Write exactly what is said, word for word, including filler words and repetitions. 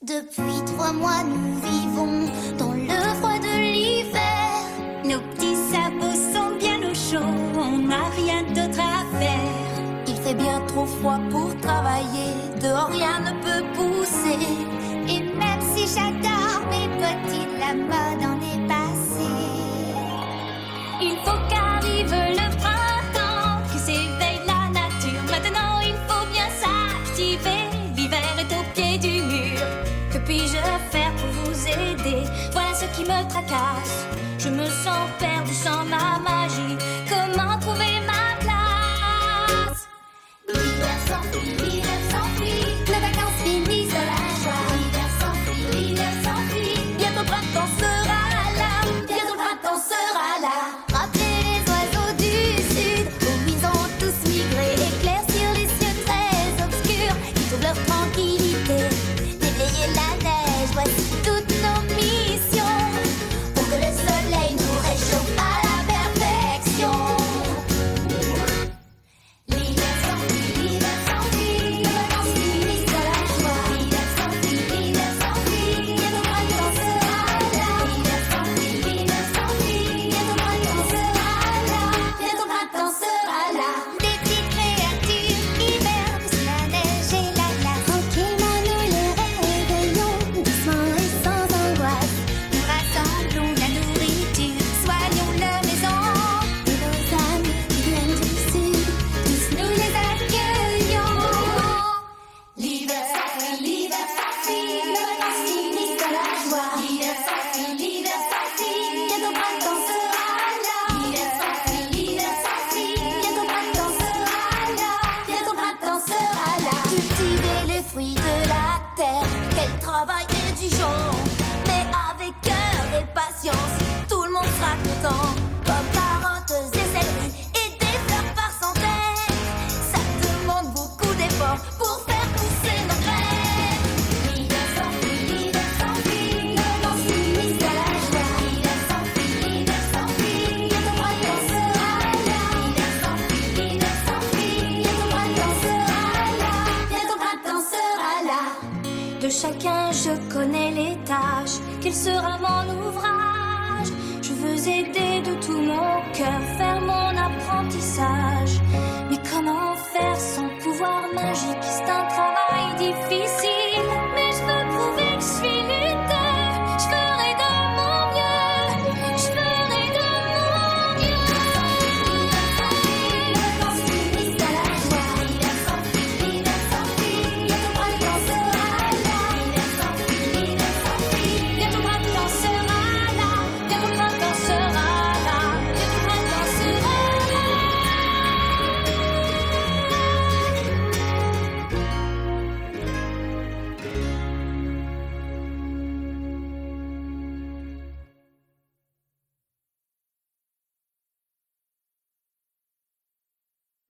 Depuis trois mois, nous vivons dans le froid de l'hiver. Nos petits sabots sont bien au chaud, on n'a rien d'autre à faire. Il fait bien trop froid pour travailler, dehors rien ne peut pousser. Et même si j'adore mes bottines, la mode en est passée. Il faut qu'arrive le printemps, que s'éveille la nature. Maintenant il faut bien s'activer, l'hiver est au pied du mur. Que puis-je faire pour vous aider? Voilà ce qui me tracasse. Je me sens perdu sans ma magie. Comment trouver ma place? L'hiver s'enfuit, l'hiver s'enfuit, les vacances finissent de la joie. L'hiver s'enfuit, l'hiver s'enfuit, bientôt le printemps sera là. Bientôt le printemps sera là. Rappelez les oiseaux du sud, où ils ont tous migré. Éclaircir les cieux très obscurs, qui trouvent leur tranquillité. Déblayer la neige, voici toutes nos missions, pour que le soleil nous réchauffe à la perfection. L'hiver s'enfuit, l'hiver s'enfuit, les vacances finissent de la joie. L'hiver s'enfuit, l'hiver s'enfuit, bientôt le printemps sera là. L'hiver s'enfuit, l'hiver s'enfuit, bientôt le printemps sera là. Bientôt le printemps sera là. Des petites créatures hivernent sous la neige et la glace. Tranquillement nous les réveillons, doucement et sans angoisse. Nous rassemblons la nourriture, soignons leur maison. Et nos amis qui viennent du sud, tous nous les accueillons. L'hiver s'enfuit, l'hiver s'enfuit, les vacances finissent de la joie. L'hiver s'enfuit, l'hiver s'enfuit, bientôt le printemps sera là. L'hiver s'enfuit, l'hiver s'enfuit, bientôt le printemps sera là. Bientôt le printemps sera là. Cultiver les fruits de la terre, quel travail exigeant, mais avec cœur et patience, tout le monde sera content. Comme carottes et céleri et des fleurs par centaines, ça demande beaucoup d'efforts pour faire pousser nos graines. L'hiver s'enfuit, l'hiver s'enfuit, les vacances finissent de la joie. L'hiver s'enfuit, l'hiver s'enfuit, bientôt le printemps sera là. L'hiver s'enfuit, l'hiver s'enfuit, bientôt le printemps sera là. Bientôt le printemps sera là. De chacun je connais les tâches, quel sera mon ouvrage? Je veux aider de tout mon cœur, faire mon apprentissage. Mais comment faire sans pouvoir magique? C'est un travail difficile.